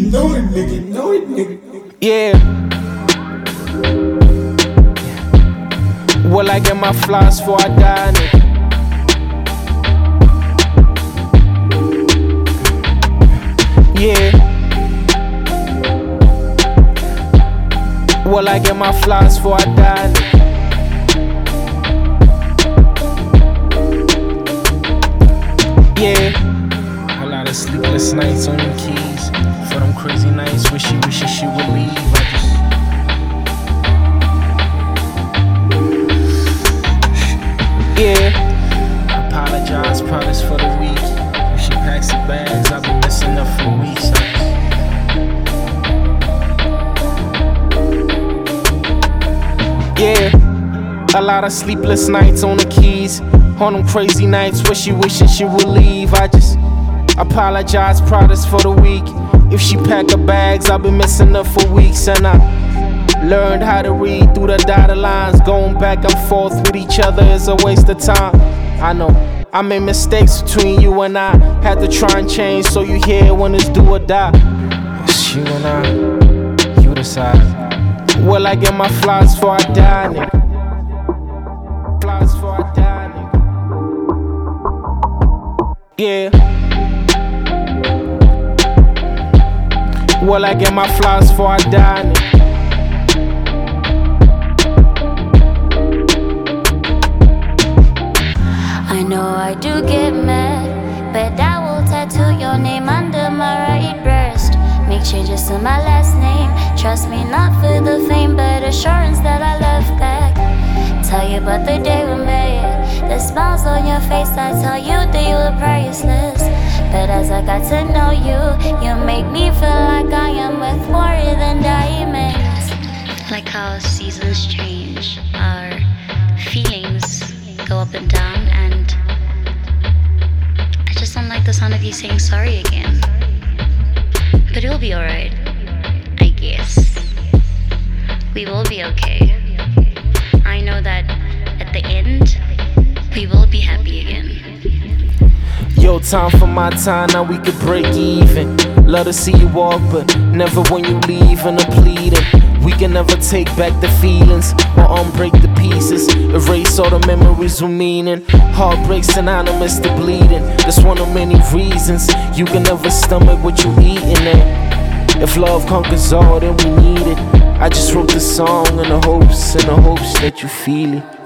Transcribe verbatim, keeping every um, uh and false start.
know it, nigga, know it, nigga. Yeah. Will I get my flies before I die, nigga? Yeah. Will I get my flies before I die, nigga? Yeah. A lot of sleepless nights on them keys. For them crazy nights, wishy wishy she would leave. I just Yeah. Apologize, promise for the week. If she packs the bags, I'll be missing her for weeks. Yeah. A lot of sleepless nights on the keys. On them crazy nights, wishy wishing she would leave. I just apologize, promise for the week. If she pack her bags, I'll be missing her for weeks. And I learned how to read through the dotted lines. Going back and forth with each other is a waste of time. I know I made mistakes between you and I. Had to try and change so you hear when it's do or die. It's you and I, you decide. Will I get my flies before I die, nigga? Flies before I die, nigga. Yeah. Will I get my flies before I die, nigga? I know I do get mad, but I will tattoo your name under my right breast. Make changes to my last name. Trust me, not for the fame, but assurance that I love back. Tell you about the day we met. The smiles on your face, I tell you that you were priceless. But as I got to know you, you make me feel like I am worth more than diamonds. Like how seasons change, our feelings go up and down, and I just don't like the sound of you saying sorry again. But it'll be alright, I guess. We will be okay. I know that at the end, we will be happy again. Yo, time for my time, now we could break even. Love to see you walk, but never when you leave and I'm pleading. We can never take back the feelings or unbreak the pieces. Erase all the memories with meaning. Heartbreak synonymous to bleeding. That's one of many reasons you can never stomach what you eating at. If love conquers all, then we need it. I just wrote the song in the hopes, in the hopes that you feel it.